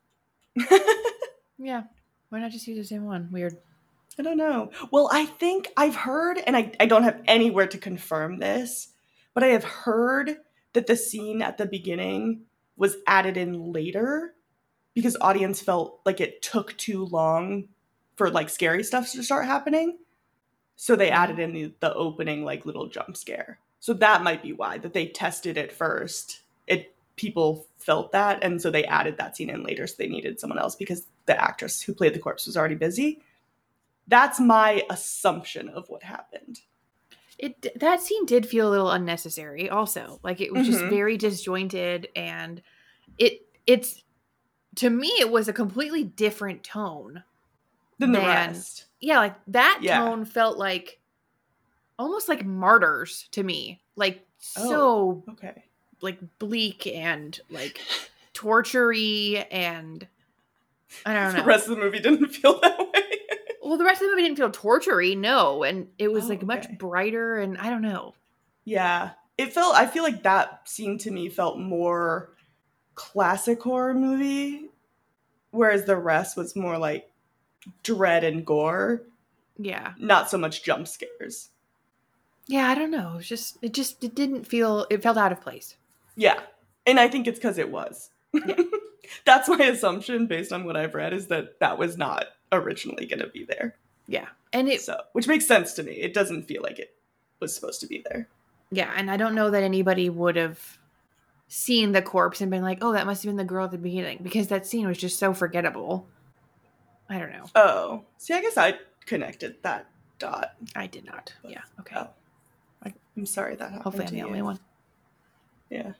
Yeah. Why not just use the same one? Weird. I don't know. Well, I think I've heard, and I don't have anywhere to confirm this, but I have heard that the scene at the beginning was added in later because audience felt like it took too long for like scary stuff to start happening. So they added in the opening like little jump scare. So that might be why that they tested it first. People felt that, and so they added that scene in later. So they needed someone else because the actress who played the corpse was already busy. That's my assumption of what happened. That scene did feel a little unnecessary. Also, like it was just very disjointed, and it's to me it was a completely different tone Than the rest. Yeah, like that tone felt like almost like Martyrs to me. Like so okay. Like bleak and like torture-y, and I don't know. The rest of the movie didn't feel that way. Well, the rest of the movie didn't feel torture-y, no, and it was like okay. much brighter, and I don't know. Yeah, I feel like that scene to me felt more classic horror movie, whereas the rest was more like dread and gore. Yeah, not so much jump scares. Yeah, I don't know. It didn't feel. It felt out of place. Yeah, and I think it's because it was. Yeah. That's my assumption based on what I've read, is that was not originally going to be there. Yeah, and which makes sense to me. It doesn't feel like it was supposed to be there. Yeah, and I don't know that anybody would have seen the corpse and been like, "Oh, that must have been the girl at the beginning," because that scene was just so forgettable. I don't know. Oh, see, I guess I connected that dot. I did not. But, yeah. Okay. Oh. I'm sorry that happened. Hopefully, I'm the only one. Yeah.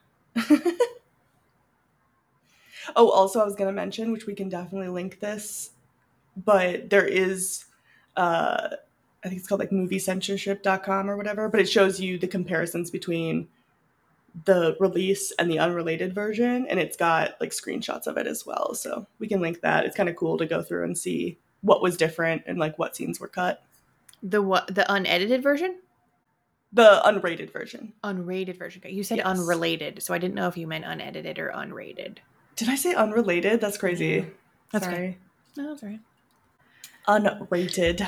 Oh, also, I was going to mention, which we can definitely link this, but there is, I think it's called like moviecensorship.com or whatever, but it shows you the comparisons between the release and the unrelated version, and it's got like screenshots of it as well. So we can link that. It's kind of cool to go through and see what was different and like what scenes were cut. The unedited version? The unrated version. Unrated version. You said unrelated, so I didn't know if you meant unedited or unrated. Did I say unrelated? That's crazy. Yeah. That's sorry. Okay. No, that's all right. Unrated.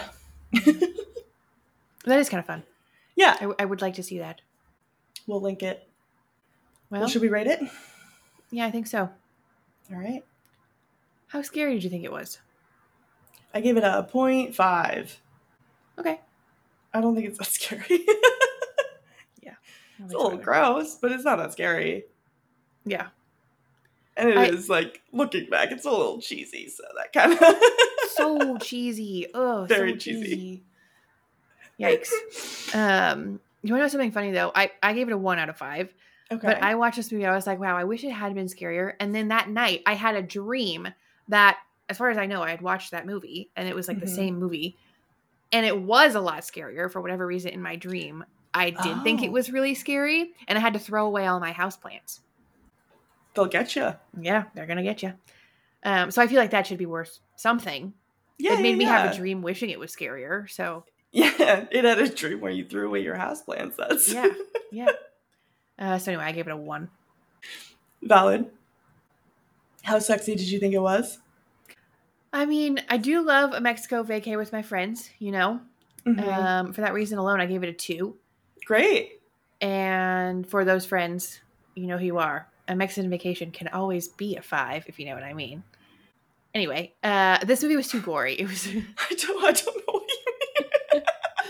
That is kind of fun. Yeah. I would like to see that. We'll link it. Well, should we rate it? Yeah, I think so. All right. How scary did you think it was? I gave it a 0.5. Okay. I don't think it's that scary. Yeah. It's a little gross, but it's not that scary. Yeah. And it is, like, looking back, it's a little cheesy, so that kind of... So cheesy. Oh, very so cheesy. Yikes. You want to know something funny, though? I gave it a 1 out of 5. Okay. But I watched this movie, I was like, wow, I wish it had been scarier. And then that night, I had a dream that, as far as I know, I had watched that movie, and it was, like, the same movie. And it was a lot scarier for whatever reason in my dream. I did think it was really scary, and I had to throw away all my houseplants. They'll get you. Yeah, they're going to get you. So I feel like that should be worth something. Yeah, it made me have a dream wishing it was scarier, so... Yeah, it had a dream where you threw away your houseplants. That's... Yeah. So anyway, I gave it a 1. Valid. How sexy did you think it was? I mean, I do love a Mexico vacay with my friends, you know? For that reason alone, I gave it a 2. Great. And for those friends, you know who you are. A Mexican vacation can always be a 5, if you know what I mean. Anyway, this movie was too gory. It was... I don't know what you mean.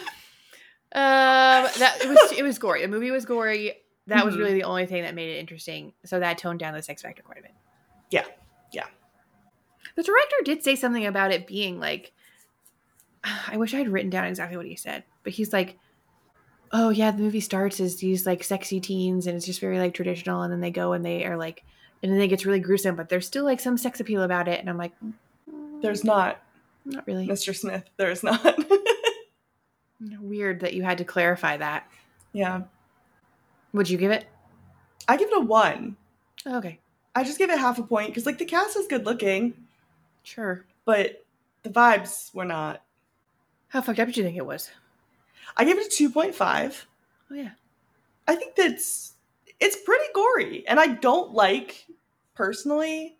It was gory. The movie was gory. That was really the only thing that made it interesting. So that toned down the sex factor quite a bit. Yeah. The director did say something about it being like, I wish I had written down exactly what he said, but he's like, oh yeah, the movie starts as these like sexy teens and it's just very like traditional, and then they go and they are like, and then it gets really gruesome, but there's still like some sex appeal about it. And I'm like, there's not really, Mr. Smith. There's not. Weird that you had to clarify that. Yeah. Would you give it? I give it a 1. Oh, okay. I just give it half a point because like the cast is good looking. Sure. But the vibes were not. How fucked up did you think it was? I gave it a 2.5. Oh yeah. I think it's pretty gory, and I don't like personally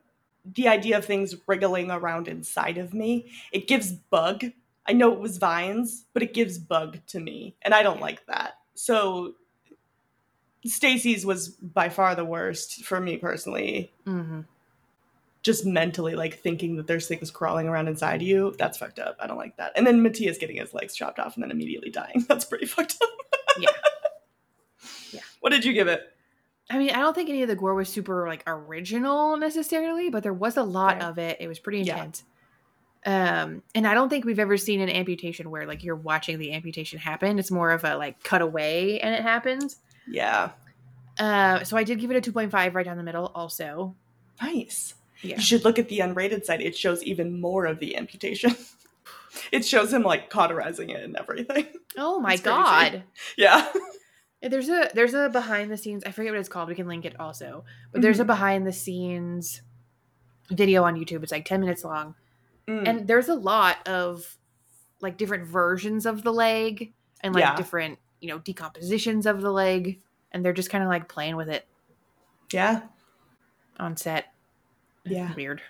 the idea of things wriggling around inside of me, it gives bug. I know it was vines, but it gives bug to me, and I don't like that. So Stacy's was by far the worst for me personally. Mm-hmm. Just mentally, like, thinking that there's things crawling around inside you, that's fucked up. I don't like that. And then Matthias getting his legs chopped off and then immediately dying. That's pretty fucked up. Yeah. Yeah. What did you give it? I mean, I don't think any of the gore was super, like, original necessarily, but there was a lot Fair. of it. It was pretty Yeah. intense. And I don't think we've ever seen an amputation where, like, you're watching the amputation happen. It's more of a, like, cut away and it happens. Yeah. So I did give it a 2.5 right down the middle also. Nice. Yeah. You should look at the unrated side. It shows even more of the amputation. It shows him, like, cauterizing it and everything. Oh my It's crazy. God. Yeah. There's a behind the scenes, I forget what it's called. We can link it also. But there's a behind the scenes video on YouTube. It's like 10 minutes long. Mm. And there's a lot of, like, different versions of the leg and, like, Yeah. different, decompositions of the leg. And they're just kind of, like, playing with it Yeah. on set. Yeah. Weird.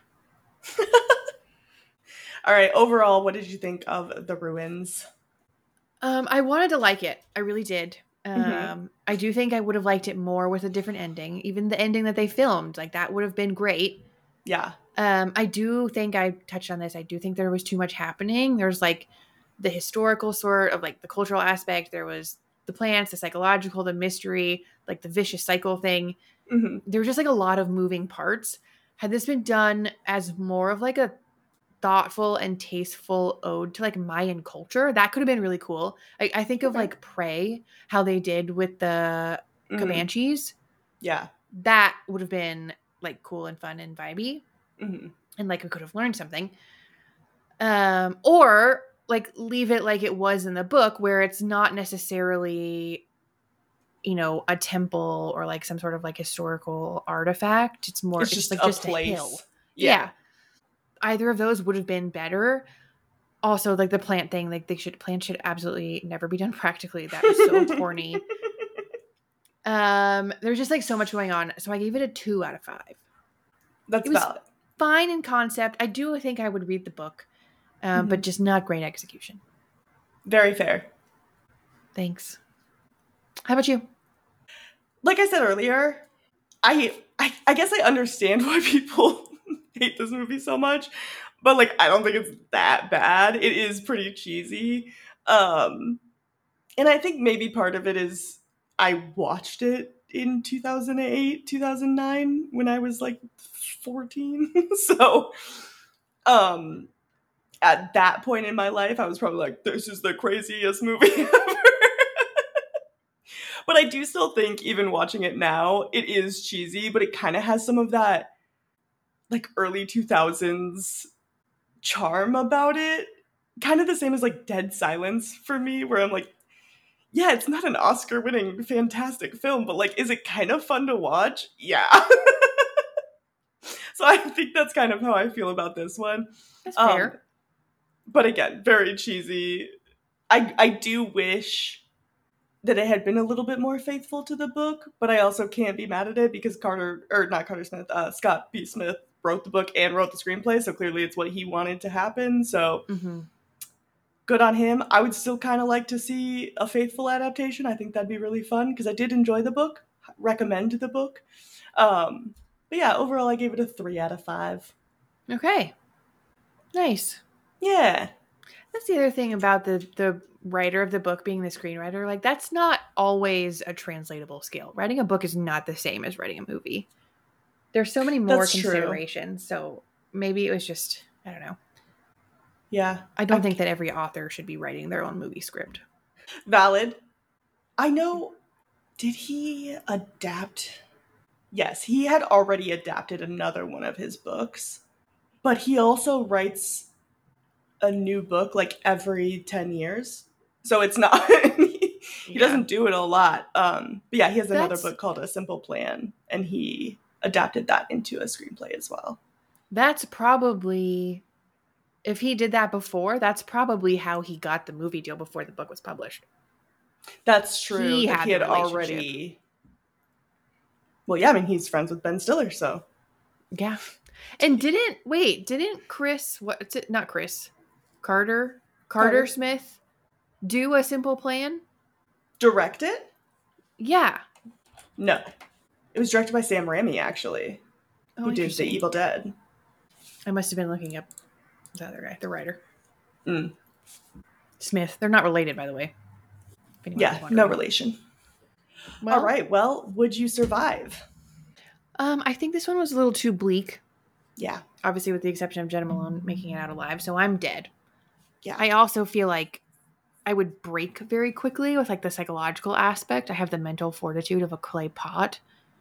All right. Overall, what did you think of The Ruins? I wanted to like it. I really did. Mhm. I do think I would have liked it more with a different ending. Even the ending that they filmed, like, that would have been great. Yeah. I do think I touched on this. I do think there was too much happening. There's, like, the historical sort of, like, the cultural aspect. There was the plants, the psychological, the mystery, like, the vicious cycle thing. Mm-hmm. There was just, like, a lot of moving parts. Had this been done as more of, like, a thoughtful and tasteful ode to, like, Mayan culture, that could have been really cool. I think of, like, Prey, how they did with the Comanches. Yeah. That would have been, like, cool and fun and vibey. Mm-hmm. And, like, we could have learned something. Or, like, leave it like it was in the book, where it's not necessarily, a temple or, like, some sort of, like, historical artifact. It's more, It's just like a just place. a hill. Yeah. Either of those would have been better. Also, like, the plant thing, like, plants should absolutely never be done practically. That is so corny. There's just, like, so much going on. So I gave it a 2 out of 5. That's It was valid. fine in concept. I do think I would read the book, but just not great execution. Very fair. Thanks. How about you? Like I said earlier, I guess I understand why people hate this movie so much, but, like, I don't think it's that bad. It is pretty cheesy. And I think maybe part of it is I watched it in 2008, 2009 when I was, like, 14. So, at that point in my life, I was probably like, this is the craziest movie ever. But I do still think, even watching it now, it is cheesy, but it kind of has some of that, like, early 2000s charm about it. Kind of the same as, like, Dead Silence for me, where I'm like, yeah, it's not an Oscar-winning fantastic film, but, like, is it kind of fun to watch? Yeah. So I think that's kind of how I feel about this one. That's fair. But again, very cheesy. I do wish that it had been a little bit more faithful to the book, but I also can't be mad at it because Scott B. Smith wrote the book and wrote the screenplay, so clearly it's what he wanted to happen, so good on him. I would still kind of like to see a faithful adaptation. I think that'd be really fun, because I did enjoy the book, recommend the book. But yeah, overall I gave it a 3 out of 5. Okay. Nice. Yeah. That's the other thing about the writer of the book being the screenwriter. Like, that's not always a translatable skill. Writing a book is not the same as writing a movie. There's so many more That's true. considerations. So maybe it was just, I don't know. Yeah. I don't think that every author should be writing their own movie script. Valid. I know, did he adapt? Yes, he had already adapted another one of his books, but he also writes a new book, like, every 10 years. So it's not, he doesn't do it a lot. But yeah, he has another book called A Simple Plan, and he adapted that into a screenplay as well. That's probably, if he did that before, that's probably how he got the movie deal before the book was published. That's true. He that had he the had relationship. already. Well, yeah, I mean, he's friends with Ben Stiller, so. Yeah. And didn't Chris, what's it? Not Chris, Carter Smith do A Simple Plan? Direct it? Yeah. No. It was directed by Sam Raimi, actually, Oh, who did The interesting. Evil Dead. I must have been looking up the other guy, the writer. Mm. Smith. They're not related, by the way. If anyone was Yeah, wondering. no relation. Well, All right, well, would you survive? I think this one was a little too bleak. Yeah. Obviously, with the exception of Jenna Malone making it out alive, so I'm dead. Yeah. I also feel like I would break very quickly with like the psychological aspect. I have the mental fortitude of a clay pot.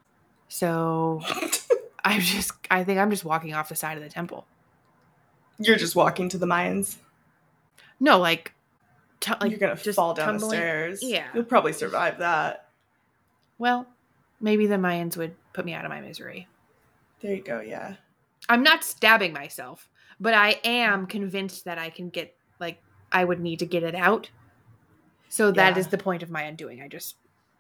So I think I'm just walking off the side of the temple. You're just walking to the Mayans. No, like You're going to just fall down the tumbling. stairs. Yeah. You'll probably survive that. Well, maybe the Mayans would put me out of my misery. There you go, yeah. I'm not stabbing myself, but I am convinced that I can get, like, I would need to get it out. So that Yeah. is the point of my undoing. I just,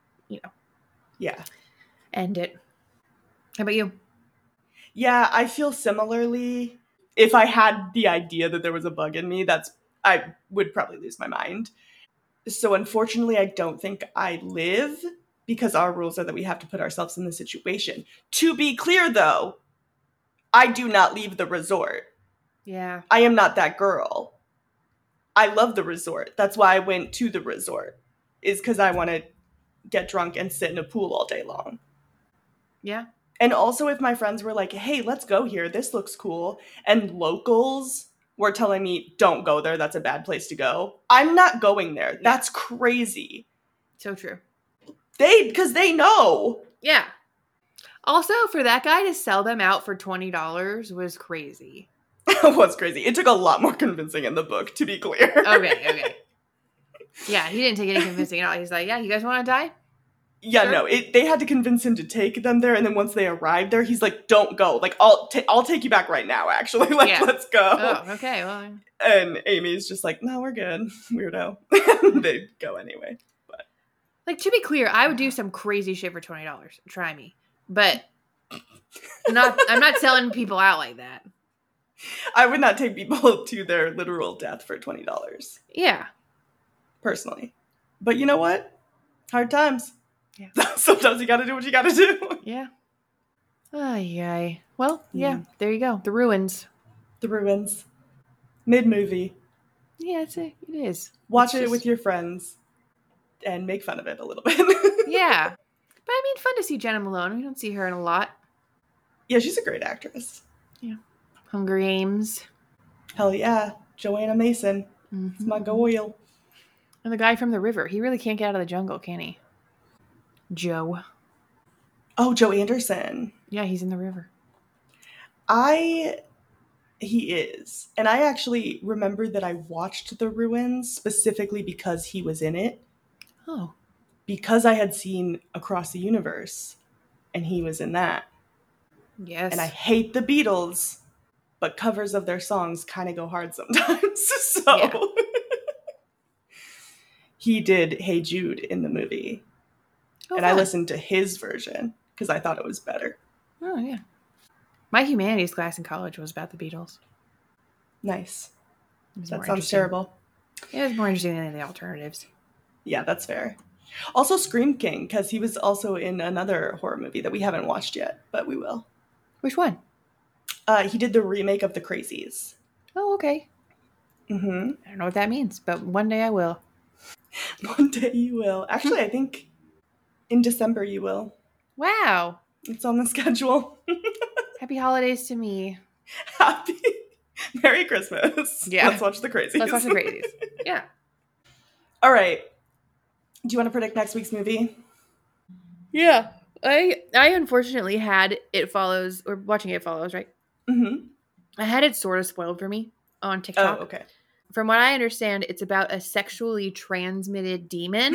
Yeah. end it. How about you? Yeah, I feel similarly. If I had the idea that there was a bug in me, I would probably lose my mind. So unfortunately, I don't think I live because our rules are that we have to put ourselves in the situation. To be clear, though, I do not leave the resort. Yeah. I am not that girl. I love the resort. That's why I went to the resort, is because I want to get drunk and sit in a pool all day long. Yeah. And also, if my friends were like, hey, let's go here, this looks cool, and locals were telling me, don't go there, that's a bad place to go, I'm not going there. That's crazy. So true. Because they know. Yeah. Also, for that guy to sell them out for $20 was crazy. It was crazy. It took a lot more convincing in the book, to be clear. Okay. Yeah, he didn't take any convincing at all. He's like, yeah, you guys want to die? Yeah, Sure. no, they had to convince him to take them there, and then once they arrived there, he's like, don't go. Like, I'll take you back right now, actually. Like, Yeah. let's go. Oh, okay. Well, And Amy's just like, no, we're good. Weirdo. They go anyway. like, to be clear, I would do some crazy shit for $20. Try me. But I'm not selling people out like that. I would not take people to their literal death for $20, Yeah. personally. But you know what? Hard times. Yeah. Sometimes you gotta do what you gotta do. Yeah. Ay. Well, yeah, Yeah. there you go. The ruins. The ruins. Mid-movie. Yeah, it is. Watch It's it just- with your friends and make fun of it a little bit. Yeah. But I mean, fun to see Jenna Malone. We don't see her in a lot. Yeah, she's a great actress. Hunger Games. Hell yeah. Joanna Mason. It's my goyle. And the guy from the river. He really can't get out of the jungle, can he? Joe. Oh, Joe Anderson. Yeah, he's in the river. He is. And I actually remember that I watched The Ruins specifically because he was in it. Oh. Because I had seen Across the Universe and he was in that. Yes. And I hate the Beatles, but covers of their songs kind of go hard sometimes. So Yeah. He did Hey Jude in the movie. Oh, and I fun. listened to his version because I thought it was better. Oh, yeah. My humanities class in college was about the Beatles. Nice. It was That more sounds interesting. terrible. It was more interesting than the alternatives. Yeah, that's fair. Also Scream King, because he was also in another horror movie that we haven't watched yet, but we will. Which one? He did the remake of The Crazies. Oh, okay. Mm-hmm. I don't know what that means, but one day I will. One day you will. Actually, I think in December you will. Wow. It's on the schedule. Happy holidays to me. Happy Merry Christmas. Yeah. Let's watch The Crazies. Let's watch the Crazies. Yeah. All right. Do you want to predict next week's movie? Yeah. I unfortunately had It Follows, or watching It Follows, right? Mm-hmm. I had it sort of spoiled for me on TikTok. Oh, okay. From what I understand, it's about a sexually transmitted demon.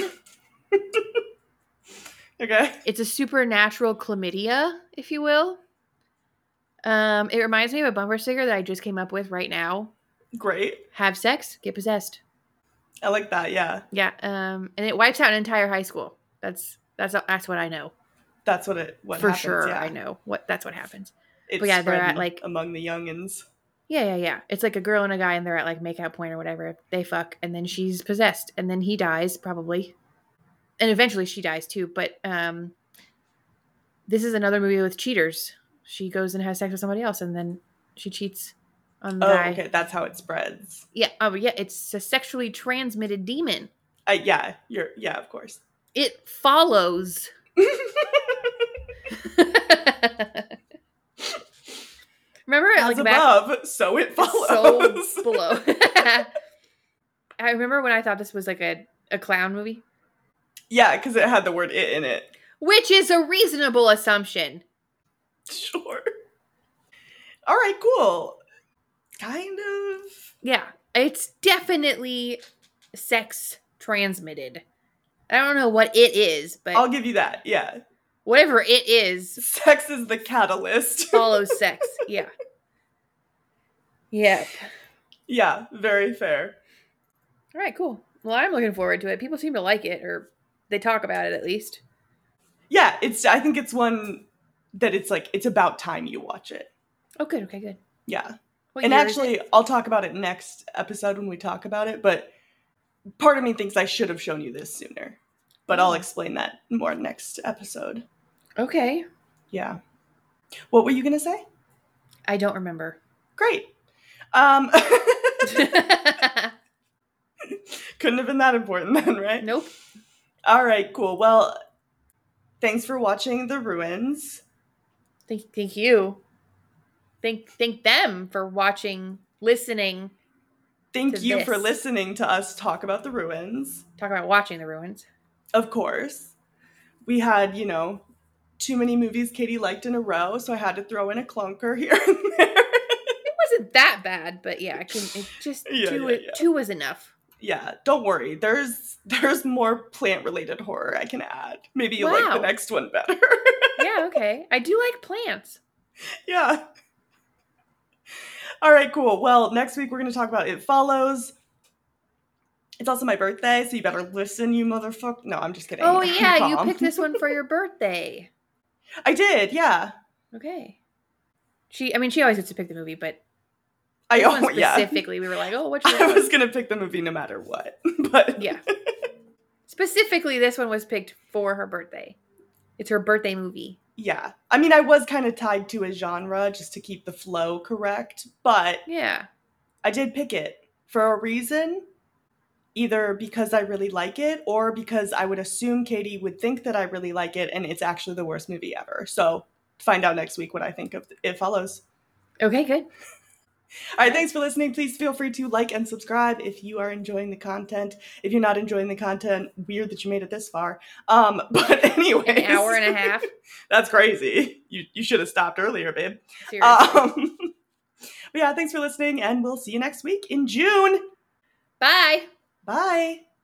Okay. It's a supernatural chlamydia, if you will. It reminds me of a bumper sticker that I just came up with right now. Great. Have sex, get possessed. I like that. Yeah. Yeah. And it wipes out an entire high school. That's what I know. That's what For happens, sure. yeah. I know that's what happens. It's But yeah, they're spreading at, like- among the youngins. Yeah. It's like a girl and a guy, and they're at like makeout point or whatever. They fuck, and then she's possessed, and then he dies probably, and eventually she dies too. But this is another movie with cheaters. She goes and has sex with somebody else, and then she cheats on the guy. Okay, that's how it spreads. Yeah. Oh, yeah. It's a sexually transmitted demon. Yeah, of course. It follows. Remember, As like above, so it follows. so below. I remember when I thought this was like a clown movie, Yeah, because it had the word "it" in it. which is a reasonable assumption. Sure. All right, cool. Kind of. Yeah, it's definitely sex transmitted. I don't know what it is, but I'll give you that. Yeah. whatever it is Sex is the catalyst. follows sex. Yeah. Yep. Yeah, very fair. All right, cool. Well, I'm looking forward to it. People seem to like it, or they talk about it at least. Yeah, I think it's one that it's like, it's about time you watch it. Oh, good. Okay, good. Yeah. What And year is actually, it? I'll talk about it next episode when we talk about it, but part of me thinks I should have shown you this sooner. But I'll explain that more next episode. Okay. Yeah. What were you going to say? I don't remember. Great. Couldn't have been that important then, right? Nope. All right, cool. Well, thanks for watching The Ruins. Thank you. Thank them for watching, listening, Thank to you for this. listening to us talk about The Ruins. talk about watching the ruins. Of course. We had, too many movies Katie liked in a row, so I had to throw in a clunker here and there. It wasn't that bad, but yeah, two was enough. Yeah, don't worry. There's more plant-related horror I can add. Maybe you'll like Wow. the next one better. Yeah, okay. I do like plants. Yeah. All right, cool. Well, next week we're going to talk about It Follows. It's also my birthday, so you better listen, you motherfucker. No, I'm just kidding. Oh I'm yeah, you calm. picked this one for your birthday. I did, yeah. Okay. She always gets to pick the movie, but I this one oh, yeah. specifically, we were like, oh, what's I your was going to pick the movie no matter what. But Yeah. Specifically, this one was picked for her birthday. It's her birthday movie. yeah. I mean, I was kind of tied to a genre just to keep the flow correct, but Yeah. I did pick it for a reason, either because I really like it or because I would assume Katie would think that I really like it and it's actually the worst movie ever. So find out next week what I think of It Follows. Okay, good. All right, thanks for listening. Please feel free to like and subscribe if you are enjoying the content. If you're not enjoying the content, weird that you made it this far. But anyway, An hour and a half. That's crazy. You should have stopped earlier, babe. Seriously. But yeah, thanks for listening, and we'll see you next week in June. Bye. Bye.